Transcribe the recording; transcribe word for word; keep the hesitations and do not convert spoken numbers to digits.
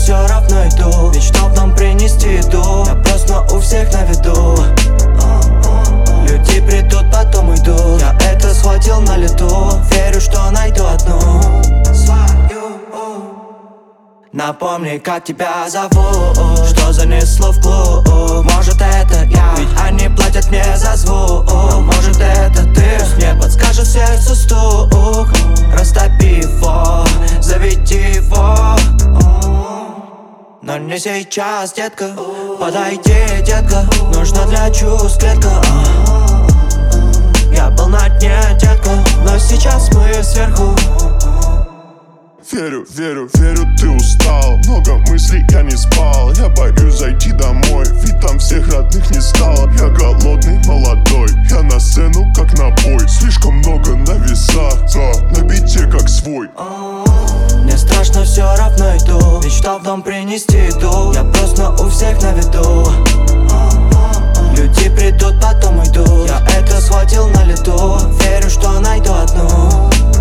все равно иду, ведь чтоб нам принести еду, я просто у всех на виду. Люди придут, потом уйдут, я это схватил на лету. Верю, что найду одну свою. Напомни, как тебя зовут, что занесло в клуб. Может это я, ведь они платят мне за звук. Может это ты, мне подскажет сердце стук. Растопи его, заведи его. Но не сейчас, детка. Подойди, детка. Нужна для чувств клетка. Я был на дне, детка, но сейчас мы сверху. Верю, верю, верю, ты устал. Много мыслей, я не спал. Я боюсь зайти домой, ведь там всех родных не стало. Я голодный, молодой, я на сцену как на бой. Слишком много на весах, да, на бите как свой. Мне страшно, все равно иду, ведь чтоб дом принести еду, я просто у всех на виду. Люди придут, потом уйдут, я это схватил на лету. Верю, что найду одну